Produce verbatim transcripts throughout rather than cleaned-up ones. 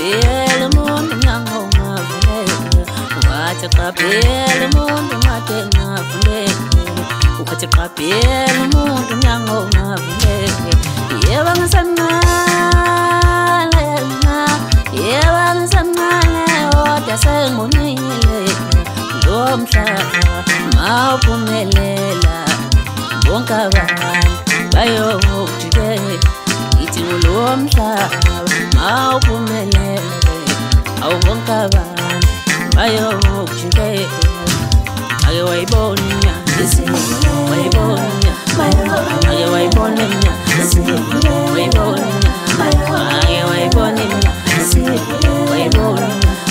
Phela umuntu ngangongavuleka wathi qaphela umuntu ngade ngavuleka uthi qaphela umuntu ngangongavuleka yebo ngisemncane yebo ngisemncane kodwa sengibonile lo mhlaba mawuphumelela bonke abantu bayokujikela ithi lo mhlaba mawuphumelela awu bonke abantu bayokujikela ake wayibona wayibona ake wayibona wayibona ake wayibona wayibona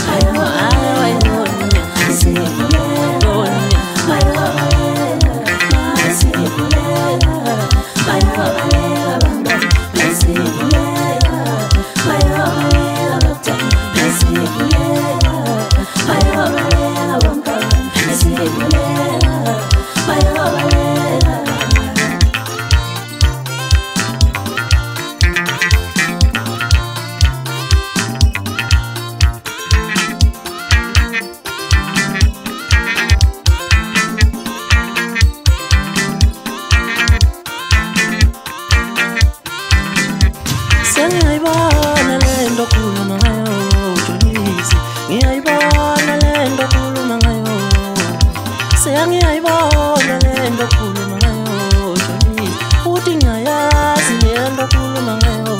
Ngiyayibona lento khuluma ngayo Jolisi ngiyayibona lento khuluma ngayo Sengiyayibona lento khuluma ngayo Jolisi uthi ngayazi lento khuluma ngayo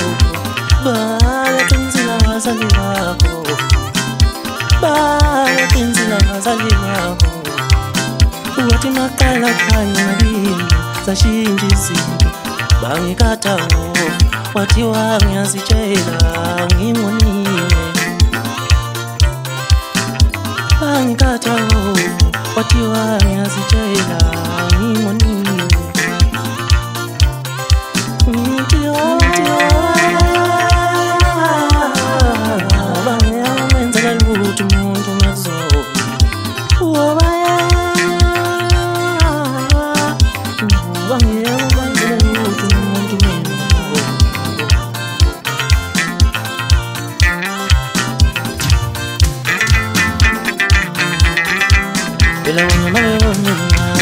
Bala tinsila ngazali wakho Bala tinsila ngazali wakho Uwathi makala khanya ngabini zashinja izinto bangikathawo wathi wangiyazitshela ngingonile bangikathawo wathi wangiyazitshela ngingonile ngithi bangiyamenzela lutho umuntu ngazona ubaya bangiyamenzela lutho umuntu Bela wanya mabewone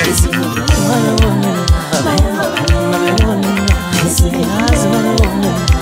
mabewone mabewone mabewone mabewone